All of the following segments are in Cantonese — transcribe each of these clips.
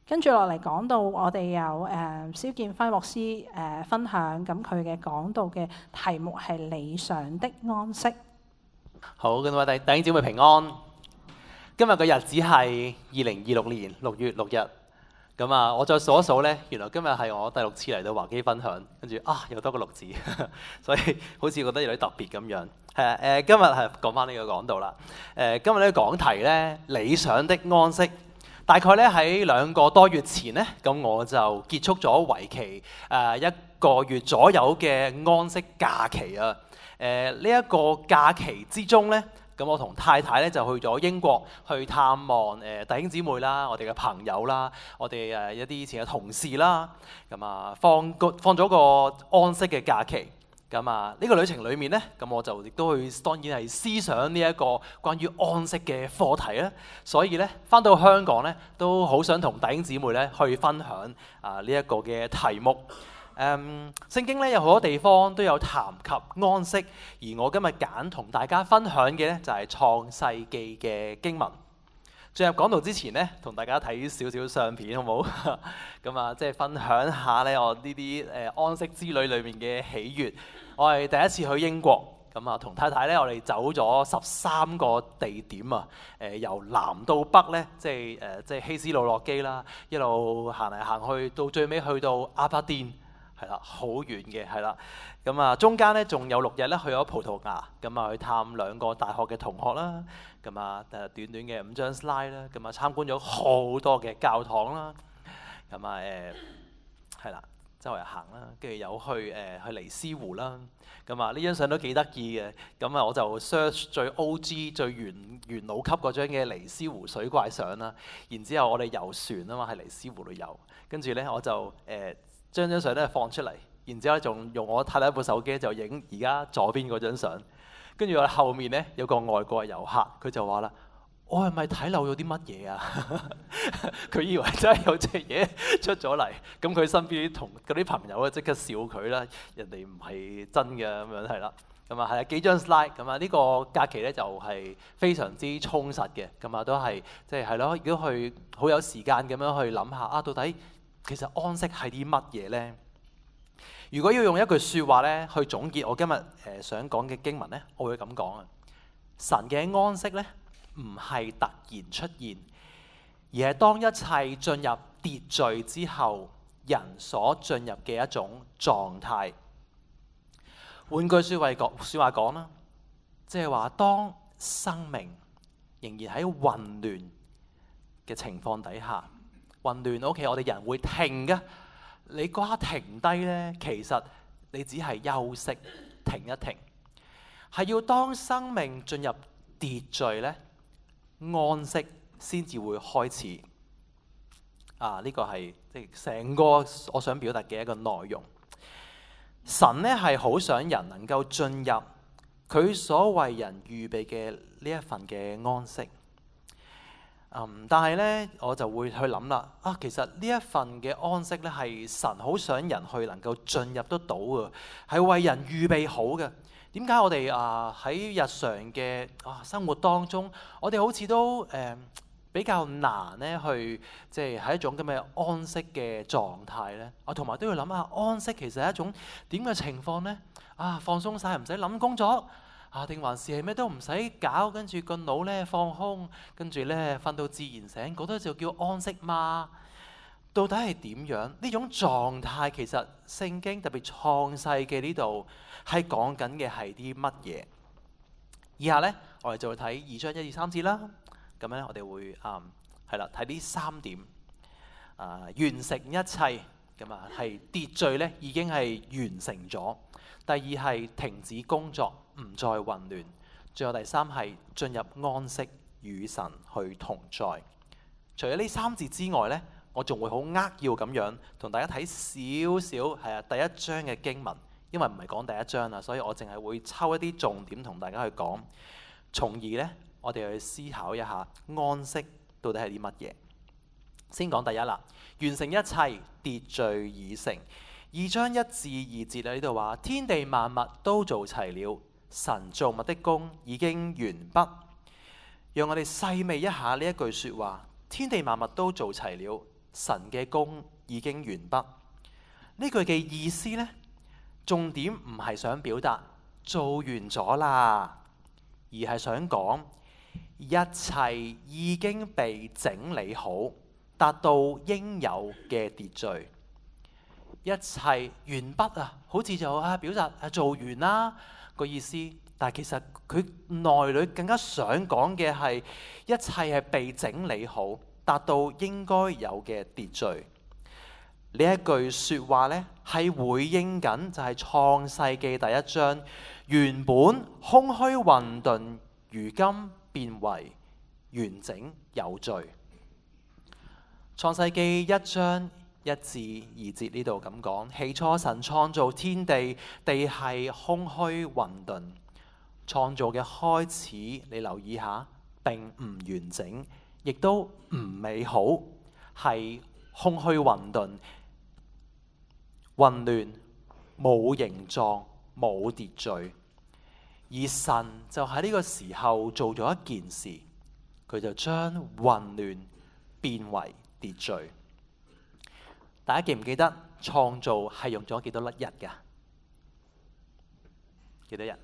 跟住落嚟講到我哋有蕭建輝牧師分享，咁佢嘅講道嘅題目係理想的安息。 好，咁各位弟兄姊妹平安。今日嘅日子係2026年6月6日。咁啊，我再數一數呢，原來今日係我第6次嚟到華基分享，跟住又多個6字，所以好似覺得有啲特別咁樣。今日係講翻呢個講道啦。今日呢個講題呢，理想的安息。大概呢喺2個多月前呢，咁我就結束咗為期1個月左右嘅安息假期啊。呢一個假期之中呢，咁我同太太咧就去咗英國去探望弟兄姊妹啦，我哋嘅朋友啦，我哋一啲以前嘅同事啦，咁啊放咗個安息嘅假期。咁啊呢個旅程裏面呢，咁我就亦都去當然係思想呢一個關於安息嘅課題啦。所以呢，返到香港呢，都好想同弟兄姊妹呢去分享呢一個嘅題目。聖經咧有好多地方都有談及安息，而我今日揀同大家分享嘅呢，就係創世記嘅經文。進入講道之前呢，同大家睇少少相片好唔好？咁啊，即係分享下呢我呢啲安息之旅裏面嘅喜悅。我係第一次去英國，咁啊同太太呢，我哋走咗13個地點啊，由南到北呢，即係希斯路洛基啦，一路行嚟行去，到最尾去到阿伯甸。係啦，好遠嘅，係啦。咁啊，中間咧仲有6日咧去咗葡萄牙，咁啊去探2個大學嘅同學啦。咁啊，短短嘅5張 slide 啦。咁啊，參觀咗好多嘅教堂啦。咁啊，係啦，周圍行啦，跟住有去尼斯湖啦。咁啊，呢張相都幾得意嘅。咁啊，我就 search 最 OG 最元老級嗰張嘅尼斯湖水怪相啦。然之後我哋遊船啊嘛，喺尼斯湖度遊。跟住咧我就將張相咧放出嚟，然之後仲用我太太部手機就影而家左邊嗰張相。跟住我後面咧有個外國遊客，佢就話啦：我係咪睇漏咗啲乜嘢啊？佢以為真係有隻嘢出咗嚟。咁佢身邊同嗰啲朋友咧即刻笑佢啦，人哋唔係真嘅咁樣係啦。咁啊係啊，幾張 slide 咁啊，呢個假期咧就係非常之充實嘅。咁啊都係即係咯，亦都去好有時間咁樣去諗下到底其實安息係啲乜嘢呢？如果要用一句説話咧去總結我今日想講嘅經文咧，我會咁講啊：神嘅安息咧唔係突然出現，而係當一切進入秩序之後，人所進入嘅一種狀態。換句説話講啦，即係話當生命仍然喺混亂嘅情況底下。混亂 OK， 我哋人會停嘅。你嗰刻停低呢，其實你只係休息，停一停。係要當生命進入秩序呢，安息先至會開始。呢個係即係成個我想表達嘅一個內容。神呢係好想人能夠進入佢所為人預備嘅呢一份嘅安息。但係呢，我就會去諗啦。其實呢一份嘅安息呢，係神好想人去能夠進入得到嘅，係為人預備好嘅。點解我哋喺日常嘅生活當中，我哋好似都比較難呢去即係喺一種咁嘅安息嘅狀態呢？同埋都要諗下安息其實係一種點嘅情況呢？放鬆晒，唔使諗工作。定還是係咩都唔使搞，跟住個腦咧放空，跟住咧瞓到自然醒，嗰啲就叫安息嘛？到底係點樣？呢種狀態其實聖經特別創世記呢度係講緊嘅係啲乜嘢？以下咧我哋就會睇2章1至3節啦。咁咧我哋會係啦睇呢3點完成一切。咁係秩序咧已經係完成咗。第二係停止工作，唔再混亂。最後第3係進入安息，與神去同在。除咗呢3節之外呢，我仲會好扼要咁樣同大家睇少少第1章嘅經文，因為唔係講第1章啦，所以我淨係會抽一啲重點同大家去講，從而呢，我哋去思考一下安息到底係啲乜嘢。先講第1啦，完成一切，秩序已成。2章1至2節喺呢度話：天地萬物都做齊了，神造物的工已經完畢。讓我哋細味一下呢一句說話：天地萬物都做齊了， 神嘅工已經完畢。呢句嘅意思呢，重點唔係想表達做完咗啦，而係想講一切已經被整理好，達到應有嘅秩序。一切完畢啊，好似就表達做完啦個意思，但係其實佢內裏更加想講嘅係一切係被整理好，達到應該有嘅秩序。呢一句説話呢，係回應緊就係創世記第一章，原本空虛混沌，如今變為完整有序。創世記一章1至2節呢度咁講：起初神創造天地，地係空虛混沌。創造嘅開始，你留意下，並唔完整，亦都唔美好，係空虛混沌、混亂、冇形狀、冇秩序。而神就喺呢個時候做咗一件事，佢就將混亂變為秩序。大家記唔記得創造係用咗幾多日㗎？幾多日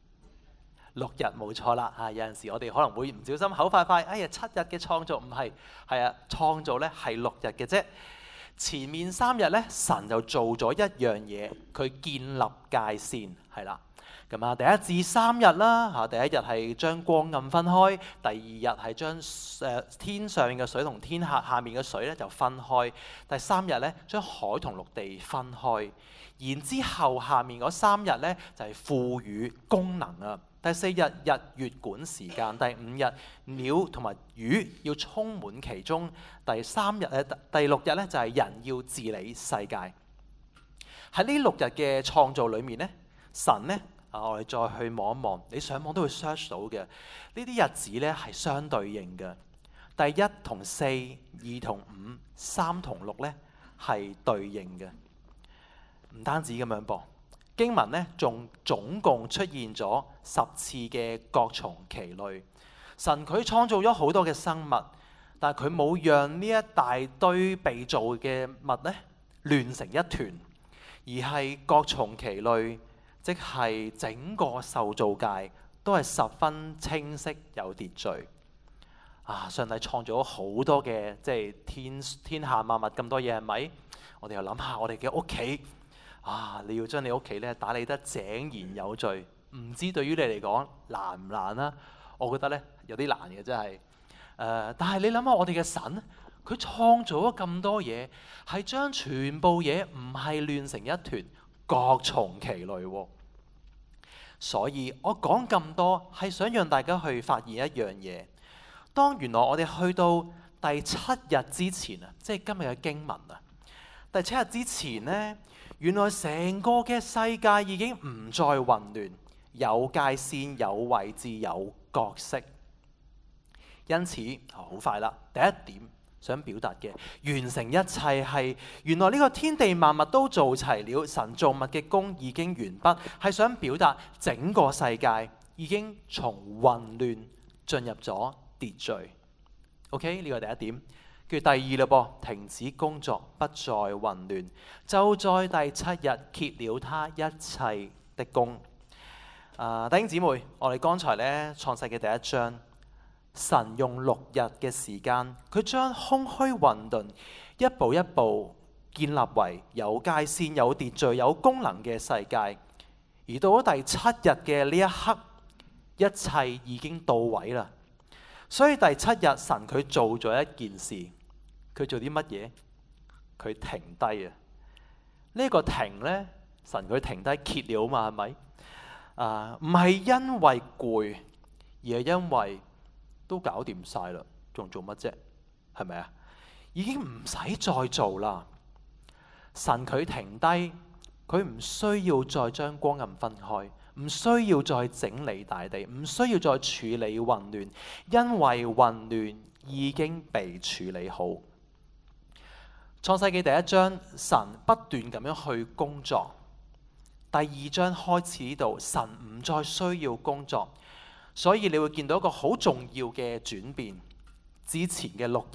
？6日冇錯啦。有陣時我哋可能會唔小心口快快，哎呀7日嘅創造唔係，係啊，創造咧係6日嘅啫。前面3日咧，神就做咗一樣嘢，佢建立界線，係啦。咁啊，第1至3日啦，第一日係將光暗分開，第2日係將天上面嘅水同天下面嘅水咧就分開，第3日咧將海同陸地分開，然之後下面嗰3日咧就係賦予功能啊。第4日日月管時間，第5日鳥同埋魚要充滿其中，第6日咧就係人要治理世界。喺呢6日嘅創造裏面咧，神咧。我哋再去望一望，你上網都會 search 到嘅。呢啲日子咧係相對應嘅。第1同4、2同5、3同6咧係對應嘅。唔單止咁樣噃，經文咧仲總共出現咗10次嘅各從其類。神佢創造咗好多嘅生物，但係佢冇讓呢一大堆被造嘅物咧亂成一團，而係各從其類。即係整個受造界都係十分清晰有秩序。上帝創造咗好多嘅即係天下萬物咁多嘢，係咪？我哋又諗下我哋嘅屋企你要將你屋企咧打理得井然有序，唔知對於你嚟講難唔難啊？我覺得咧有啲難嘅，真係。但係你諗下我哋嘅神，佢創造咗咁多嘢，係將全部嘢唔係亂成一團，各從其類。所以我講咁多係想讓大家去發現一樣嘢。當原來我哋去到第7日之前啊，即係今日嘅經文啊，第7日之前呢，原來成個嘅世界已經唔再混亂，有界線、有位置、有角色。因此好快啦，第一點想表達嘅完成一切係原來呢個天地萬物都做齊了，神造物嘅工已經完畢，係想表達整個世界已經從混亂進入咗秩序。OK， 呢個係第一點。跟住第2嘞噃，停止工作，不再混亂，就在第7日歇了他一切的工。弟兄姊妹，我哋剛才咧創世嘅第1章。神用6日嘅時間，佢將空虛混沌一步一步建立為有界線、有秩序、有功能嘅世界。而到咗第7日嘅呢一刻，一切已經到位啦。所以第7日神佢做咗一件事，佢做啲乜嘢？佢停低啊！呢個停呢，神佢停低歇了嘛，係咪？唔係因為攰，而係因為都搞掂晒啦，仲做乜啫？係咪啊？已經唔使再做啦。神佢停低，佢唔需要再將光暗分開，唔需要再整理大地，唔需要再處理混亂，因為混亂已經被處理好。創世記第1章，神不斷咁樣去工作。第2章開始呢度，神唔再需要工作。所以你會見到一個好重要嘅轉變。之前嘅6日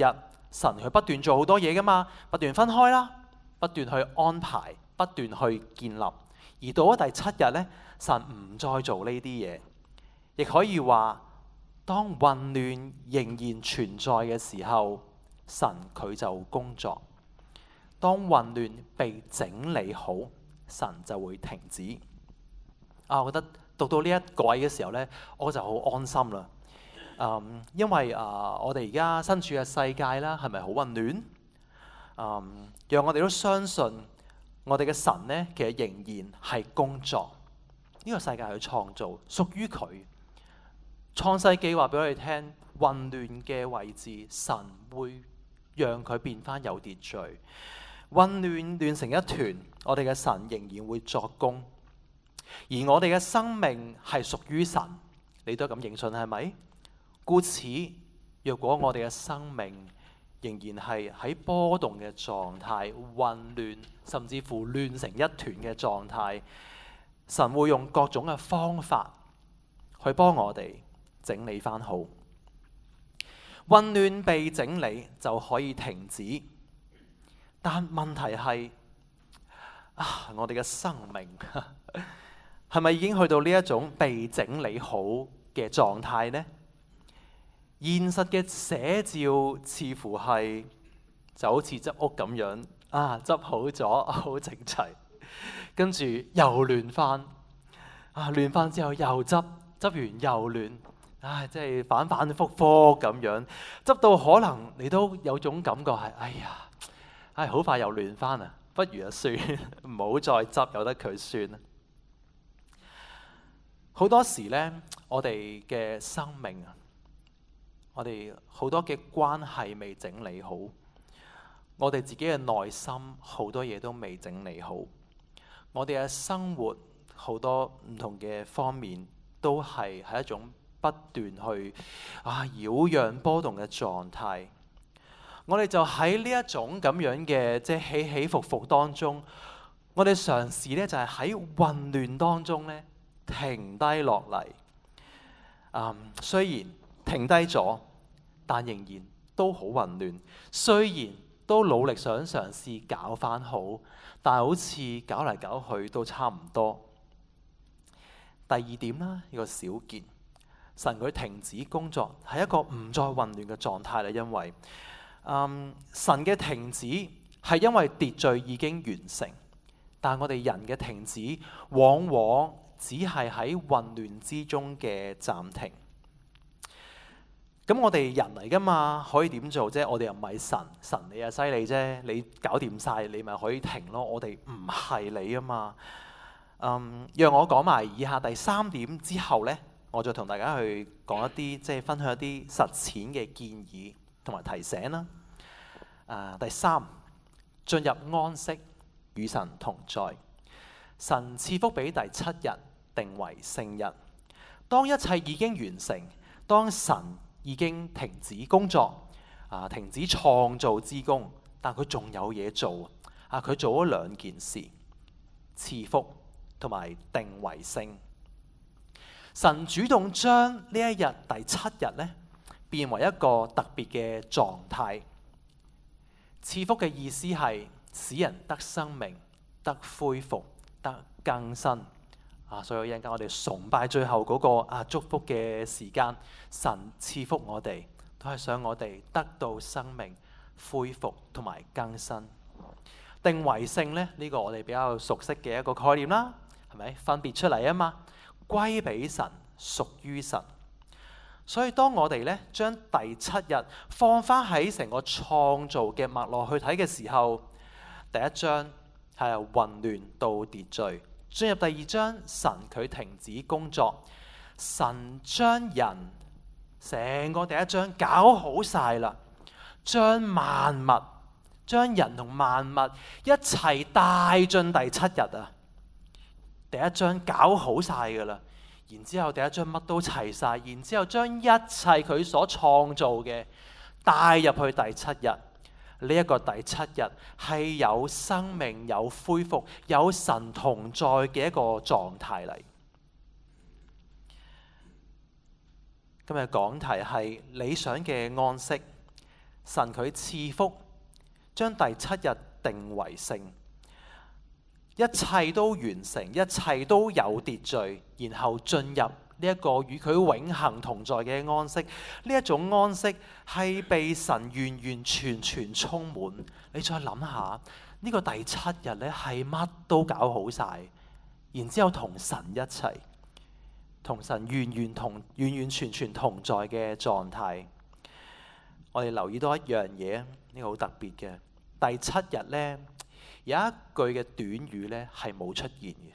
神佢不斷做好多嘢噶嘛，不斷分開啦，不斷去安排，不斷去建立。而到咗第七日呢，神唔再做呢啲嘢，亦可以話當混亂仍然存在嘅時候，神佢就工作。當混亂被整理好，神就會停止。我覺得讀到呢一個位嘅時候呢，我就好安心啦。因為我哋而家身處嘅世界啦，係咪好混亂？讓我哋都相信我哋嘅神呢，其實仍然係工作。呢個世界去創造，屬於佢。創世記話俾我哋聽，混亂嘅位置，神會讓佢變翻有秩序。混亂成一團，我哋嘅神仍然會作工。而我哋嘅生命係屬於神，你都咁認信係咪？故此，若果我哋嘅生命仍然係喺波動嘅狀態、混亂，甚至乎亂成一團嘅狀態，神會用各種嘅方法去幫我哋整理翻好。混亂被整理就可以停止，但問題係我哋嘅生命係咪已經去到呢一種被整理好嘅狀態呢？現實嘅寫照似乎係就好似執屋咁樣，執好咗，好整齊，跟住又亂翻，亂翻之後又執完又亂，即係反反覆覆咁樣，執到可能你都有種感覺係，好快又亂翻啊！不如就算，唔好再執，由得佢算啦。好多時呢，我哋嘅生命我哋好多嘅關係未整理好，我哋自己嘅內心好多嘢都未整理好，我哋嘅生活好多唔同嘅方面都係一種不斷去擾攘波動嘅狀態。我哋就喺呢一種咁樣嘅即係起起伏伏當中，我哋嘗試呢就係喺混亂當中呢停低落嚟。雖然停低咗，但仍然都好混亂。雖然都努力想嘗試搞翻好，但係好似搞嚟搞去都差唔多。第二點啦，呢個小結，神佢停止工作係一個唔再混亂嘅狀態啦。因為神嘅停止係因為秩序已經完成，但係我哋人嘅停止往往只係喺混亂之中嘅暫停。咁我哋人嚟噶嘛，可以點做啫？我哋又唔係神，神你又犀利啫，你搞掂晒，你咪可以停咯。我哋唔係你啊嘛。讓我講埋以下第三點之後呢，我再同大家去講一啲即係分享一啲實踐嘅建議同埋提醒啦。第三，進入安息，與神同在。神賜福俾第七日，定為聖日。當一切已經完成，當神已經停止工作，停止創造之功，但佢仲有嘢做。佢做咗兩件事：賜福同埋定為聖。神主動將呢一日第七日呢變為一個特別嘅狀態。賜福嘅意思係使人得生命、得恢復、得更新。所以一陣間我哋崇拜最後嗰個祝福嘅時間，神賜福我哋，都係想我哋得到生命、恢復同埋更新。定為聖呢，呢個我哋比較熟悉嘅一個概念啦，係咪？分別出嚟啊嘛，歸俾神，屬於神。所以當我哋呢將第七日放翻喺成個創造嘅脈絡去睇嘅時候，第一章係由混亂到秩序。進入第二章，神佢停止工作，神將人成個第一章搞好晒啦，將人同萬物一齊帶進第七日啊！第一章搞好晒噶啦，然之後第一章乜都齊晒，然之後將一切佢所創造嘅帶入去第七日。呢一個第七日係有生命、有恢復、有神同在嘅一個狀態嚟。今日講題係理想嘅安息， 神佢賜福，將第七日定為聖，一切都完成，一切都有秩序，然後進入呢一個與佢永恆同在嘅安息。呢一種安息係被神完完全全充滿。你再諗下，呢個第七日咧係乜都搞好晒，然之後同神一齊，同神完完全全同在嘅狀態。我哋留意到一樣嘢，呢個好特別嘅。第七日呢，有一句嘅短語呢係冇出現嘅。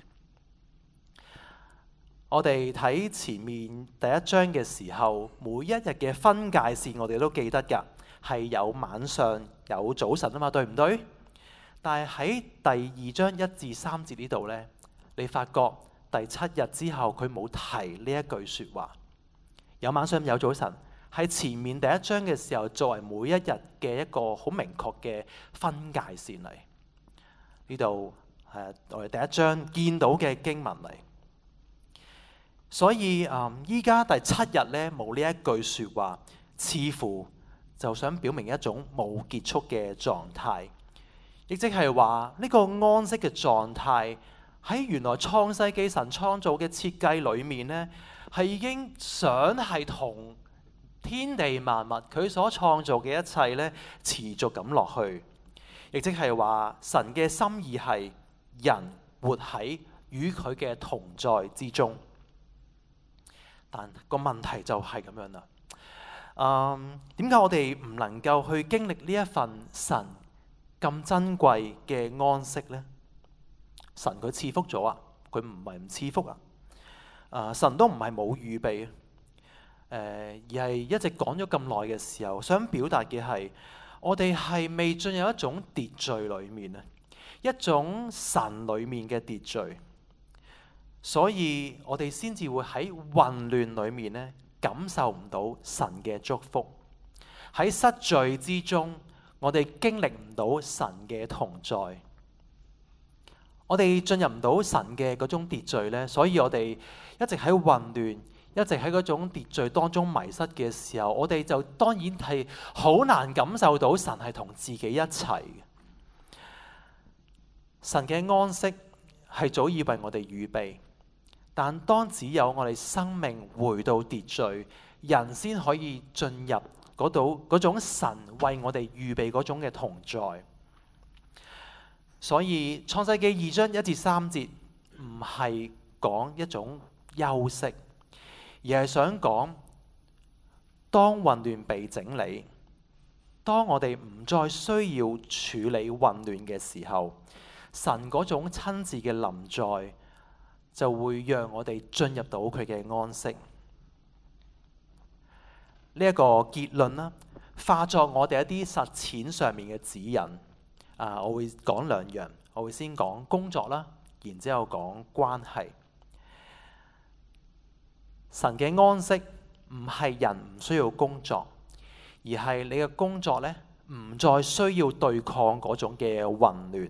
我哋睇前面第一章嘅時候，每一日嘅分界線我哋都記得㗎，係有晚上有早晨啊嘛，對唔對？但係喺第二章1至3節呢度呢，你發覺第七日之後佢冇提呢一句説話，有晚上有早晨。喺前面第一章嘅時候，作為每一日嘅一個好明確嘅分界線嚟。呢度係我哋第一章見到嘅經文嚟。所以依家第七日呢，冇呢一句説話，似乎就想表明一種冇結束嘅狀態，亦即係話呢個安息嘅狀態喺原來創世記神創造嘅設計裏面呢，係已經想係同天地萬物佢所創造嘅一切咧，持續咁落去，亦即係話神嘅心意係人活喺與佢嘅同在之中。但個問題就係咁樣啦。點解我哋唔能夠去經歷呢一份神咁珍貴嘅安息呢？神佢賜福咗啊，佢唔係唔賜福啊。神都唔係冇預備。而係一直講咗咁耐嘅時候，想表達嘅係我哋係未進入一種秩序裏面啊，一種神裏面嘅秩序，所以我哋先至會喺混亂裏面咧感受唔到神嘅祝福。喺失序之中，我哋經歷唔到神嘅同在，我哋進入唔到神嘅嗰種秩序咧，所以我哋一直喺混亂，一直喺嗰種秩序當中迷失嘅時候，我哋就當然係好難感受到神係同自己一齊嘅。神嘅安息係早已為我哋預備，但當只有我哋生命回到秩序，人先可以進入嗰種神為我哋預備嗰種嘅同在。所以創世記2章1至3節唔係講一種休息，而係想講，當混亂被整理，當我哋唔再需要處理混亂嘅時候，神嗰種親自嘅臨在就會讓我哋進入到佢嘅安息。呢一個結論啦，化作我哋一啲實踐上面嘅指引。我會講兩樣，我會先講工作啦，然之後講關係。神嘅安息唔係人唔需要工作，而係你嘅工作呢，唔再需要對抗嗰種嘅混亂。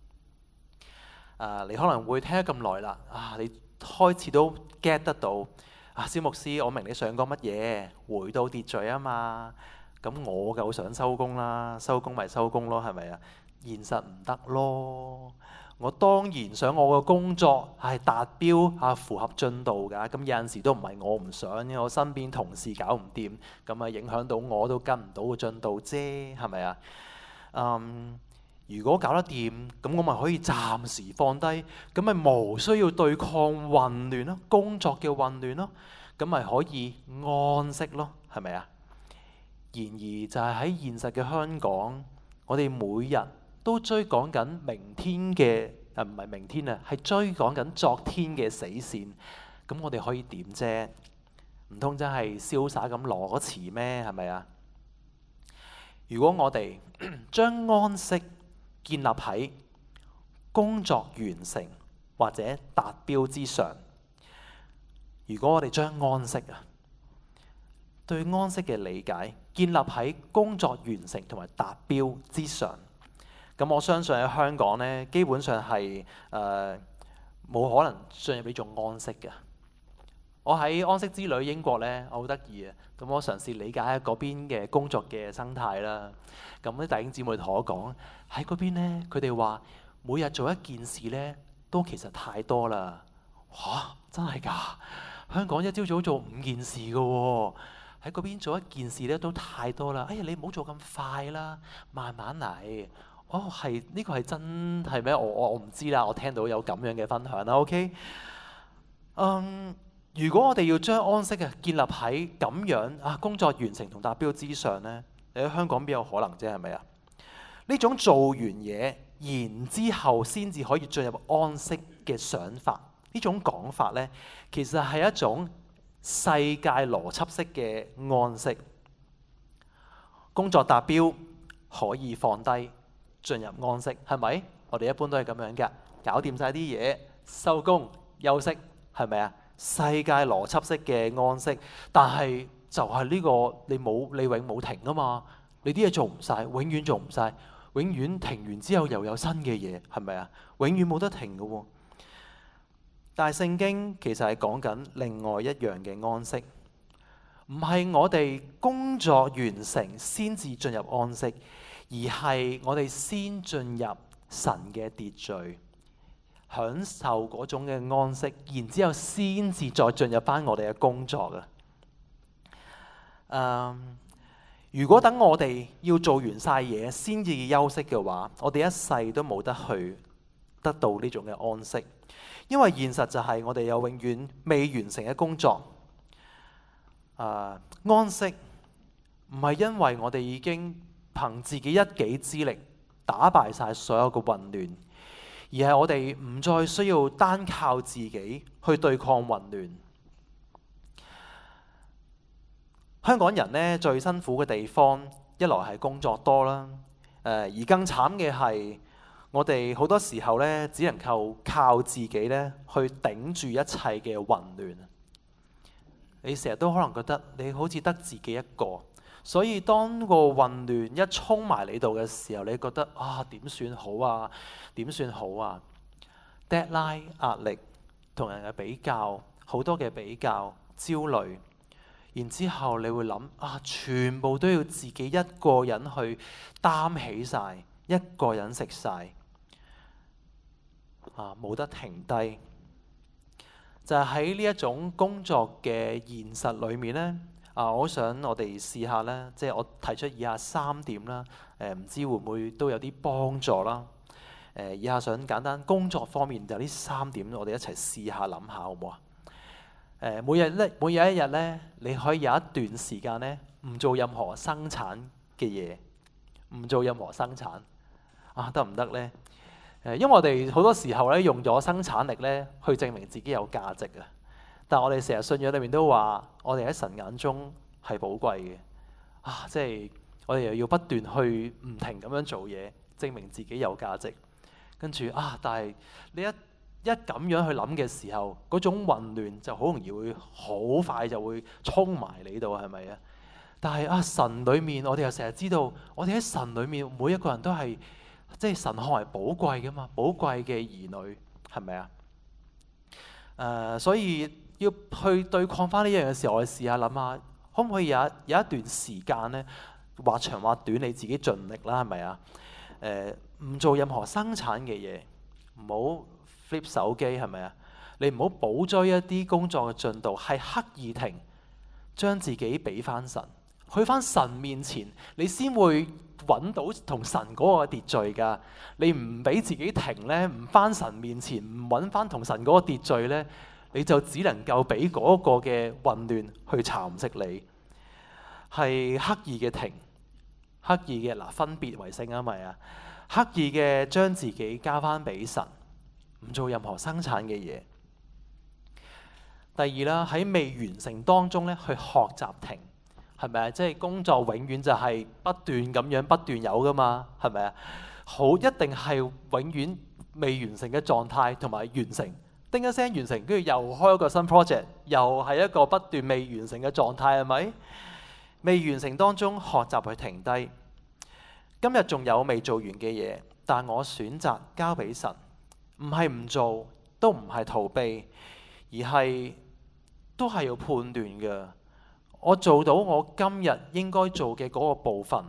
你可能會聽咗咁耐啦，你開始都 get 得到。蕭牧師，我明你想講乜嘢，回到秩序啊嘛。咁我夠想收工啦，收工咪收工咯，係咪啊？現實唔得咯。我當然想我個工作係達標符合進度㗎。咁有陣時都唔係我唔想嘅，我身邊同事搞唔掂，咁影響到我都跟唔到個進度啫，係咪啊？如果搞得掂，咁我咪可以暫時放低，咁咪無需要對抗混亂咯，工作嘅混亂咯，咁咪可以安息咯，係咪啊？然而就係喺現實嘅香港，我哋每日都追趕緊明天嘅，唔係明天啊，係追趕緊昨天嘅死線。咁我哋可以點啫？唔通真係瀟灑咁攞詞咩？係咪啊？如果我哋將安息建立喺工作完成或者達標之上，如果我哋將安息對安息嘅理解建立喺工作完成同埋達標之上，咁我相信喺香港呢，基本上係冇可能進入呢種安息嘅。 我喺安息之旅英國咧，我好得意啊！咁我嘗試理解下嗰邊嘅工作嘅生態啦。咁啲弟兄姊妹同我講，喺嗰邊咧，佢哋話每日做一件事咧，都其實太多啦。嚇，真係㗎？香港一朝早做5件事㗎喎，喺嗰邊做一件事咧都太多啦。哎呀，你唔好做咁快啦，慢慢嚟。哦，係呢個係真係咩？我唔知啦。我聽到有咁樣嘅分享啦。OK，如果我哋要將安息建立喺咁樣工作完成同達標之上呢，你喺香港邊有可能啫？係咪啊？呢種做完嘢然之後先至可以進入安息嘅想法，呢種講法呢，其實係一種世界邏輯式嘅安息。工作達標可以放低進入安息，係咪？我哋一般都係咁樣㗎，搞掂晒啲嘢，收工休息，係咪啊？世界邏輯式嘅安息，但係就係呢個你永冇停啊嘛！你啲嘢做唔晒，永遠做唔晒，永遠停完之後又有新嘅嘢，係咪啊？永遠冇得停嘅喎。但係聖經其實係講緊另外一樣嘅安息，唔係我哋工作完成先至進入安息，而係我哋先進入神嘅秩序，享受嗰種嘅安息，然之後先至再進入翻我哋嘅工作啊。如果等我哋要做完晒嘢先至休息嘅話，我哋一世都冇得去得到呢種嘅安息，因為現實就係我哋有永遠未完成嘅工作。安息唔係因為我哋已經憑自己一己之力打敗晒所有嘅混亂，而係我哋唔再需要單靠自己去對抗混亂。香港人呢，最辛苦嘅地方，一來係工作多啦，而更慘嘅係我哋好多時候呢，只能夠靠自己呢去頂住一切嘅混亂。你成日都可能覺得你好似得自己一個，所以當個混亂一衝埋你度嘅時候，你覺得點算好啊？點算好啊？ Deadline 壓力，同人嘅比較，好多嘅比較焦慮，然之後你會諗全部都要自己一個人去擔起晒，一個人食晒，冇得停低。就係喺呢一種工作嘅現實裏面呢，我想我哋試下呢，即係我提出以下3點啦，唔知會唔會都有啲幫助啦。以下想簡單工作方面就呢3點，我哋一齊試下諗下好唔好啊？每日一日呢，你可以有一段時間呢，唔做任何生產嘅嘢，唔做任何生產得唔得呢？因為我哋好多時候咧用咗生產力咧去證明自己有價值啊，但係我哋成日信仰裏面都話，我哋喺神眼中係寶貴嘅即係我哋又要不斷去唔停咁樣做嘢，證明自己有價值。跟住但係你一咁樣去諗嘅時候，嗰種混亂就好容易會好快就會衝埋你度，係咪啊？但係神裏面，我哋又成日知道，我哋喺神裏面每一個人都係。即係神看為寶貴㗎嘛，寶貴嘅兒女係咪啊？所以要去對抗返呢樣嘅時候，我哋試下諗下，可唔可以有一段時間呢？或長或短，你自己盡力啦，係咪啊？唔做任何生產嘅嘢，唔好 flip 手機，係咪啊？你唔好補追一啲工作嘅進度，係刻意停，將自己俾返神，去返神面前，你先會揾到同神嗰個秩序㗎。你唔俾自己停呢，唔返神面前，唔揾返同神嗰個秩序呢，你就只能夠俾嗰個嘅混亂去蠶食你。係刻意嘅停，刻意嘅分別為聖啊，咪啊，刻意嘅將自己交返俾神，唔做任何生產嘅嘢。第二啦，喺未完成當中呢，去學習停。係咪啊？即係工作永遠就係不斷咁樣不斷有噶嘛？係咪啊？好，一定係永遠未完成嘅狀態同埋完成，叮一聲完成，跟住又開一個新 project， 又係一個不斷未完成嘅狀態，係咪？未完成當中學習去停低。今日仲有未做完嘅嘢，但我選擇交俾神，唔係唔做，都唔係逃避，而係都係要判斷嘅。我做到我今日應該做嘅嗰個部分，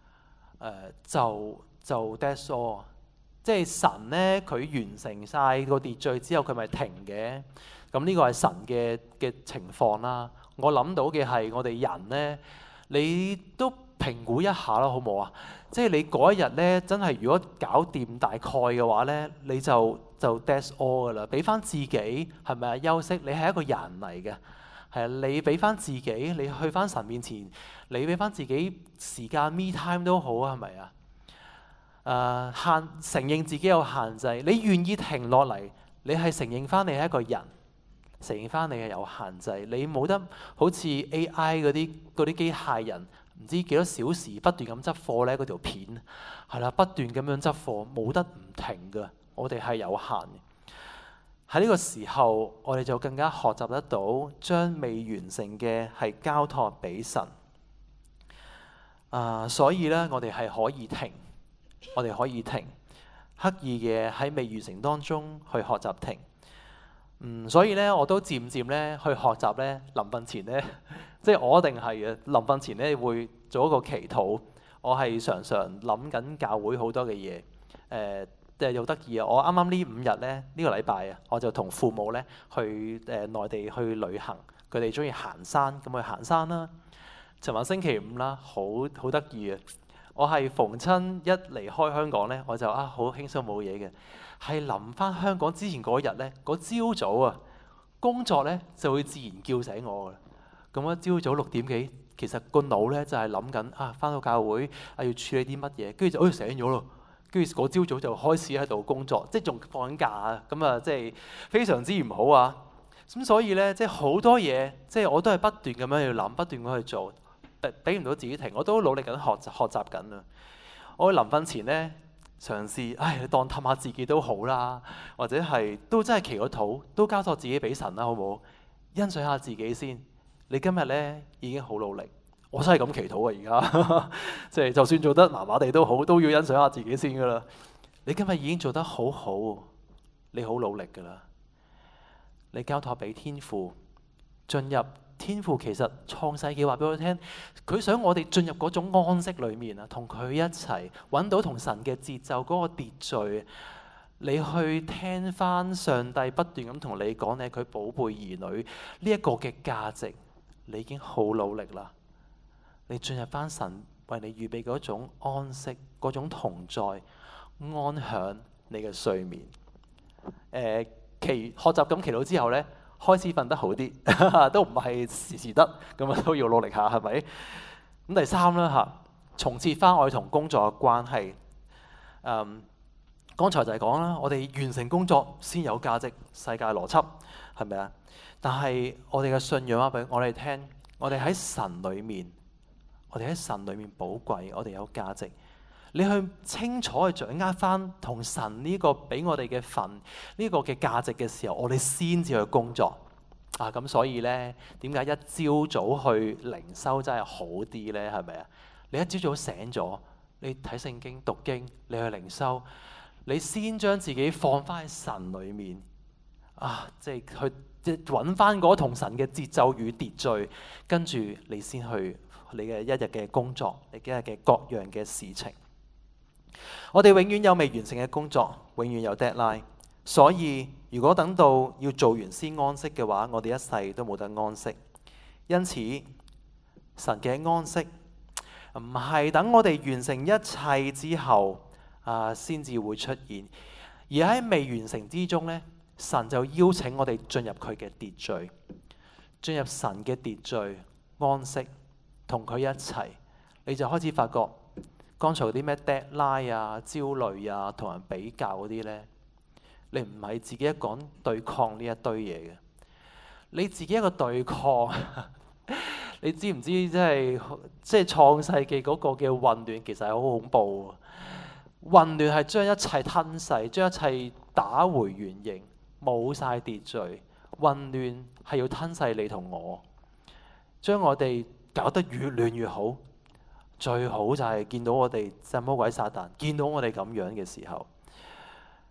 就 that's all。即係神呢，佢完成晒個秩序之後，佢咪停嘅。咁呢個係神嘅情況啦。我諗到嘅係我哋人呢，你都評估一下啦，好唔好啊？即係你嗰一日呢，真係如果搞掂大概嘅話呢，你就 that's all 噶啦。俾翻自己係咪啊休息？你係一個人嚟嘅，係啊，你俾翻自己，你去翻神面前，你俾翻自己時間 me time 都好啊，係咪啊？承認自己有限制，你願意停落嚟，你係承認翻你係一個人，承認翻你係有限制，你冇得好似 AI 嗰啲機械人，唔知幾多小時不斷咁執貨呢，嗰條片係啦，不斷咁樣執貨，冇得唔停㗎。我哋係有限嘅。喺呢個時候，我哋就更加學習得到，將未完成嘅係交託俾神。所以呢，我哋係可以停。我哋可以停，刻意嘅喺未完成當中去學習停。所以咧，我都漸漸咧去學習咧，臨瞓前咧，即係我一定係嘅。臨瞓前咧會做一個祈禱。我係常常諗緊教會好多嘅嘢。又得意啊！我啱啱呢5日咧，呢個禮拜啊，我就同父母咧去內地去旅行。佢哋中意行山，咁去行山啦。尋日星期5啦，好得意啊！我係逢親一離開香港呢，我就好輕鬆冇嘢嘅。係臨翻香港之前嗰日呢，嗰朝早啊，工作呢就會自然叫醒我㗎。咁啊，朝早6點幾，其實個腦呢就係諗緊翻到教會要處理啲乜嘢，跟住就醒咗咯。跟住嗰朝早就開始喺度工作，即係仲放緊假啊。咁啊，即係非常之唔好啊。咁所以呢，即係好多嘢，即係我都係不斷咁樣去諗，不斷咁去做。俾唔到自己停，我都努力緊學習緊啊！我臨瞓前呢，嘗試，當氹下自己都好啦，或者係都真係祈個禱，都交託自己俾神啦，好唔好？欣賞下自己先。你今日呢已經好努力，我真係咁祈禱啊！而家即係就算做得麻麻地都好，都要欣賞下自己先噶啦。你今日已經做得好好，你好努力噶啦。你交託俾天父，進入。天父其實創世記話俾我聽，佢想我哋進入嗰種安息裏面啊，同佢一齊揾到同神嘅節奏嗰個秩序。你去聽翻上帝不斷咁同你講你係佢寶貝兒女呢一個嘅價值，你已經好努力啦。你進入翻神為你預備嗰種安息、嗰種同在、安享你嘅睡眠。學習咁祈禱之後呢，開始瞓得好啲，都唔係時時得，咁啊都要努力下，係咪？咁第3啦重設翻我哋同工作嘅關係。剛才就係講啦，我哋完成工作先有價值，世界邏輯係咪啊？但係我哋嘅信仰話俾我哋聽，我哋喺神裏面，我哋喺神裏面寶貴，我哋有價值。你去清楚去掌握翻同神呢個俾我哋嘅份呢個嘅價值嘅時候，我哋先至去工作咁所以呢，點解一朝早去靈修真係好啲呢？係咪啊？你一朝早醒咗，你睇聖經讀經，你去靈修，你先將自己放翻喺神裏面即係去揾翻嗰同神嘅節奏與秩序，跟住你先去你嘅一日嘅工作，你一日嘅各樣嘅事情。我哋永遠有未完成嘅工作，永遠有 deadline。所以如果等到要做完先安息嘅話，我哋一世都冇得安息。因此，神嘅安息唔係等我哋完成一切之後先至會出現，而喺未完成之中呢，神就邀請我哋進入佢嘅秩序，進入神嘅秩序安息，同佢一齊，你就開始發覺。剛才嗰啲咩 deadline 焦慮同人比較嗰啲呢，你唔係自己一個人對抗呢一堆嘢嘅，你自己一個對抗，你知唔知即係創世記嗰個嘅混亂其實係好恐怖。混亂係將一切吞噬，將一切打回原形，冇晒秩序。混亂係要吞噬你同我，將我哋搞得越亂越好。最好就係見到我哋即係魔鬼撒旦，見到我哋咁樣嘅時候，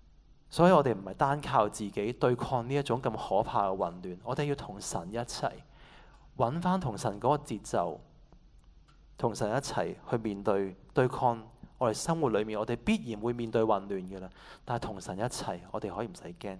所以我哋唔係單靠自己對抗呢一種咁可怕嘅混亂，我哋要同神一齊揾翻同神嗰個節奏，同神一齊去面對對抗我哋生活裏面，我哋必然會面對混亂嘅啦。但係同神一齊，我哋可以唔使驚。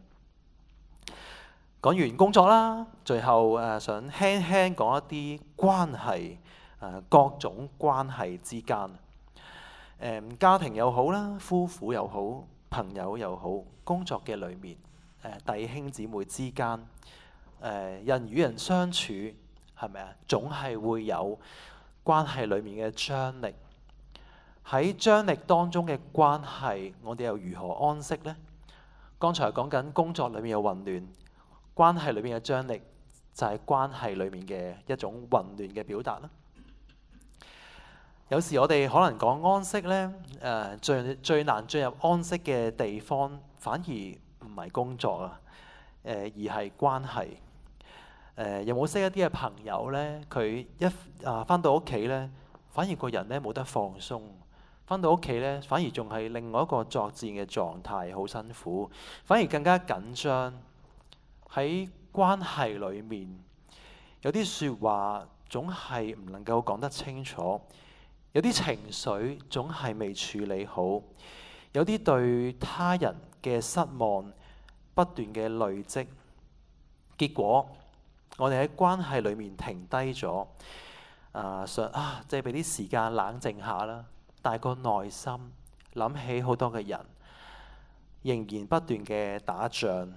講完工作啦，最後想輕輕講一啲關係，各種關係之間，家庭又好啦，夫婦又好，朋友又好，工作嘅裏面，弟兄姊妹之間，人與人相處係咪啊？總係會有關係裏面嘅張力。喺張力當中嘅關係，我哋又如何安息呢？剛才講緊工作裏面嘅混亂，關係裏面嘅張力就係關係裏面嘅一種混亂嘅表達啦。有時我哋可能講安息呢，最難進入安息嘅地方，反而唔係工作啊，而係關係。有冇識一啲嘅朋友呢？佢返到屋企呢，反而個人呢冇得放鬆。返到屋企呢，反而仲係另外一個作戰嘅狀態，好辛苦，反而更加緊張。喺關係裏面，有啲説話總係唔能夠講得清楚。有啲情緒總係未處理好，有啲對他人嘅失望不斷嘅累積，結果我哋喺關係裏面停低咗，即係俾啲時間冷靜下啦。但係個內心諗起好多嘅人，仍然不斷嘅打仗。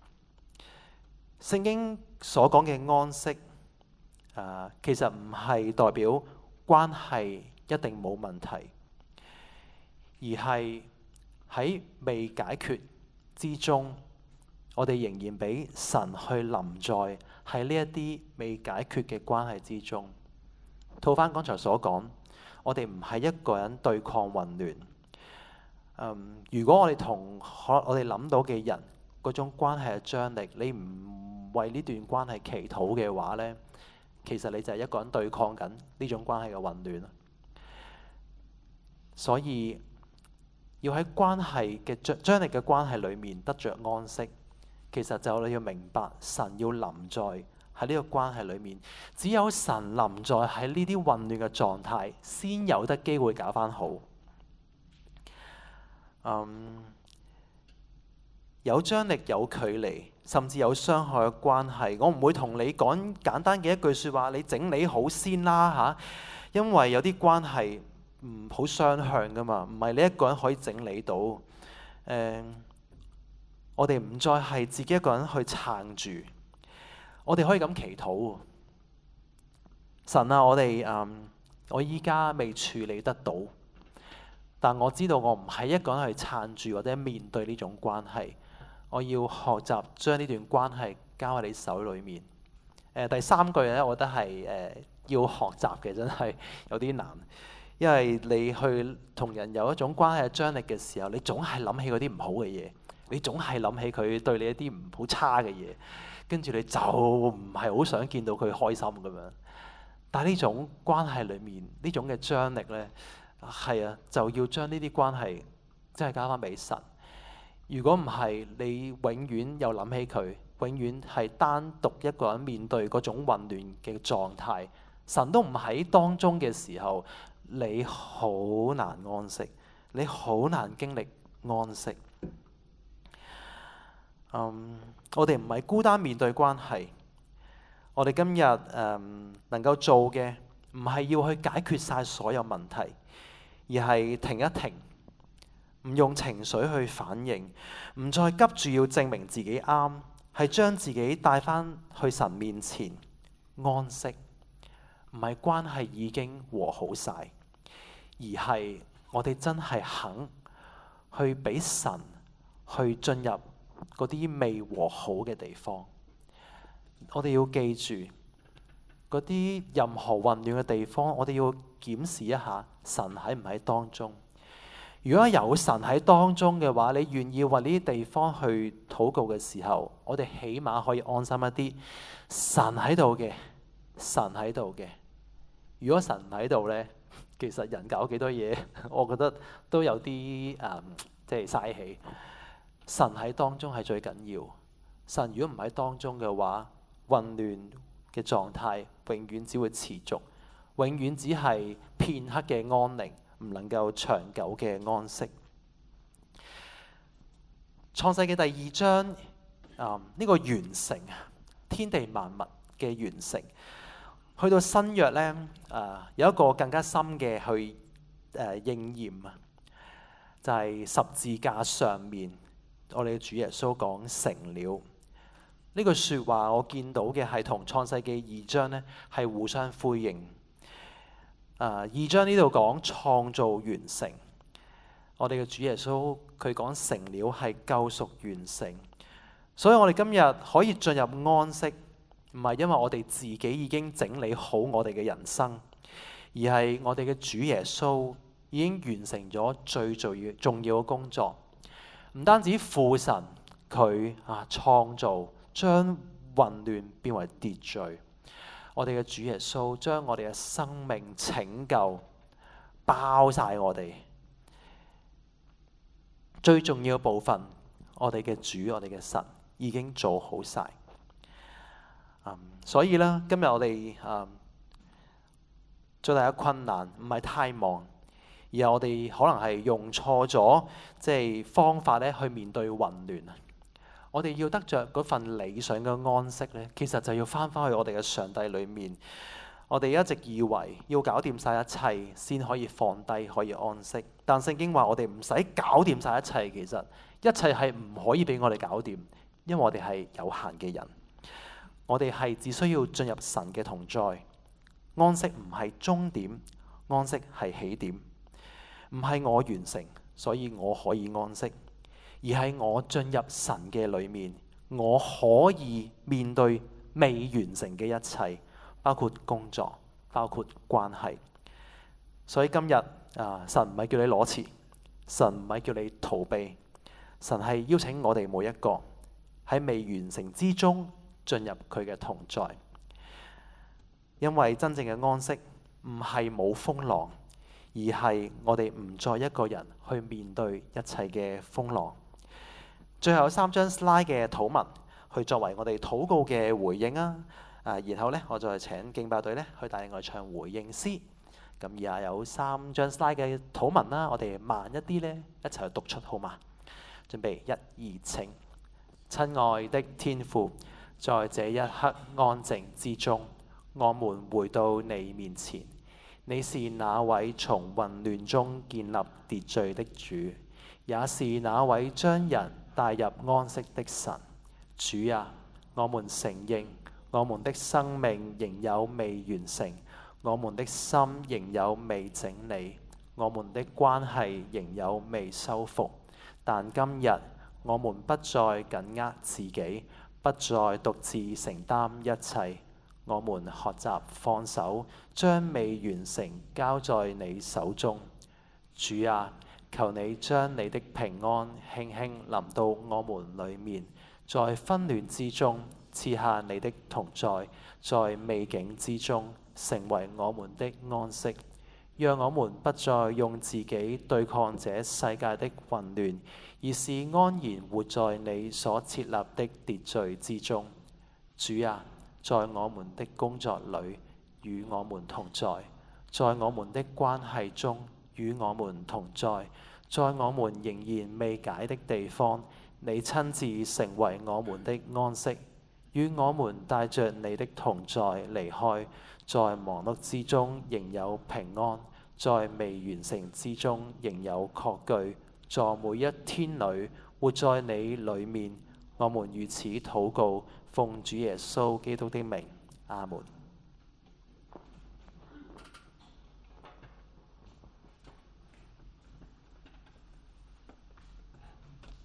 聖經所講嘅安息，其實唔係代表關係一定冇問題，而係喺未解決之中，我哋仍然俾神去臨在喺呢一啲未解決嘅關係之中。套翻剛才所講，我哋唔係一個人對抗混亂。如果我哋同我哋諗到嘅人嗰種關係嘅張力，你唔為呢段關係祈禱嘅話呢，其實你就係一個人對抗緊呢種關係嘅混亂。所以要喺關係嘅張力嘅關係裏面得着安息，其實就你要明白神要臨在喺呢個關係裏面，只有神臨在喺呢啲混亂嘅狀態，先有得機會搞翻好。有張力、有距離，甚至有傷害嘅關係，我唔會同你講簡單嘅一句說話，你整理好先啦吓，因為有啲關係唔好雙向噶嘛，唔係你一個人可以整理到。我哋唔再係自己一個人去撐住，我哋可以咁祈禱。神啊，我依家未處理得到，但我知道我唔係一個人去撐住或者面對呢種關係。我要學習將呢段關係交喺你手裏面。第三句咧，我覺得係要學習嘅，真係有啲難。因為你去同人有一種關係嘅張力嘅時候，你總係諗起嗰啲唔好嘅嘢，你總係諗起佢對你一啲唔好差嘅嘢，跟住你就唔係好想見到佢開心咁樣。但係呢種關係裏面呢種嘅張力呢，係啊，就要將呢啲關係真係交翻俾神。如果唔係，你永遠又諗起佢，永遠係單獨一個人面對嗰種混亂嘅狀態。神都唔喺當中嘅時候，你好難安息，你好難經歷安息。我哋唔係孤單面對關係，我哋今日能夠做嘅唔係要去解決晒所有問題，而係停一停。唔用情緒去反應，唔再急住要證明自己啱，係將自己帶返去神面前安息。唔係關係已經和好晒，而係我哋真係肯去俾神去進入嗰啲未和好嘅地方。我哋要記住嗰啲任何混亂嘅地方，我哋要檢視一下神喺唔喺當中。如果有神喺當中嘅話，你願意為呢啲地方去禱告嘅時候，我哋起碼可以安心一啲。神喺度嘅，神喺度嘅。如果神唔喺度呢，其實人搞幾多嘢，我覺得都有啲即係嘥氣。 神喺當中係最緊要。神如果唔喺當中嘅話，混亂嘅狀態永遠只會持續，永遠只係片刻嘅安寧，唔能夠長久嘅安息。創世記第2章呢個完成天地萬物嘅完成，去到新約呢，有一個更加深嘅去應驗啊，就係十字架上面我哋嘅主耶穌講成了呢句說話，我見到嘅係同創世記2章呢係互相呼應。2章呢度講創造完成，我哋嘅主耶穌佢講成了係救贖完成，所以我哋今日可以進入安息，唔係因為我哋自己已經整理好我哋嘅人生，而係我哋嘅主耶穌已經完成咗最重要嘅工作。唔單止父神佢創造，將混亂變為秩序，我哋嘅主耶穌將我哋嘅生命拯救包晒我哋。最重要嘅部分，我哋嘅主，我哋嘅神已經做好晒。所以咧，今日我哋最大嘅困難唔係太忙，而係我哋可能係用錯咗方法咧去面對混亂。我哋要得着嗰份理想嘅安息咧，其實就要翻返去我哋嘅上帝裏面。我哋一直以為要搞掂晒一切先可以放低，可以安息。但聖經話我哋唔使搞掂晒一切，其實一切係唔可以俾我哋搞掂，因為我哋係有限嘅人。我哋係只需要進入神嘅同在。安息唔係終點，安息係起點。唔係我完成，所以我可以安息，而係我進入神嘅裏面，我可以面對未完成嘅一切，包括工作，包括關係。所以今日神唔係叫你攞辭，神唔係叫你逃避，神係邀請我哋每一個喺未完成之中進入佢嘅同在。因為真正嘅安息唔係冇風浪，而係我哋唔再一個人去面對一切嘅風浪。最後有3張 slide 嘅禱文，去作為我哋禱告嘅回應啊！然後呢，我再請敬拜隊呢去帶領我哋唱回應詩。咁以下有3張 slide 嘅禱文啦，我哋慢一啲呢，一齊去讀出好嗎？準備1、2，請。親愛的天父，在這一刻安靜之中，我們回到你面前。你是那位從混亂中建立秩序的主，也是那位將人帶入安息的神。主啊，我們承認我們的生命仍有未完成，我們的心仍有未整理，我們的關係仍有未修復。但今日我們不再緊握自己，不再獨自承擔一切。我們學習放手，將未完成交在你手中。主啊，求你將你的平安輕輕臨到我們裏面，在紛亂之中賜下你的同在，在未境之中成為我們的安息。讓我們不再用自己對抗這世界的混亂，而是安然活在你所設立的秩序之中。主啊，在我們的工作裏與我們同在，在我們的關係中與我們同在，在我們仍然未解的地方，你親自成為我們的安息，與我們帶着你的同在離開，在忙碌之中仍有平安，在未完成之中仍有確據，在每一天裏活在你裏面。我們如此禱告，奉主耶穌基督的名，阿門。